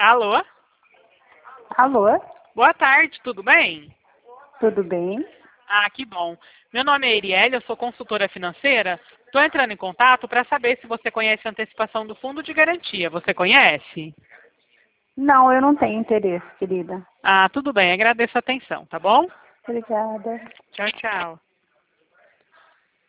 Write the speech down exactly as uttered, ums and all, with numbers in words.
Alô? Alô? Boa tarde, tudo bem? Tudo bem? Ah, que bom. Meu nome é Erielle, eu sou consultora financeira. Estou entrando em contato para saber se você conhece a antecipação do fundo de garantia. Você conhece? Não, eu não tenho interesse, querida. Ah, tudo bem, agradeço a atenção, tá bom? Obrigada. Tchau, tchau.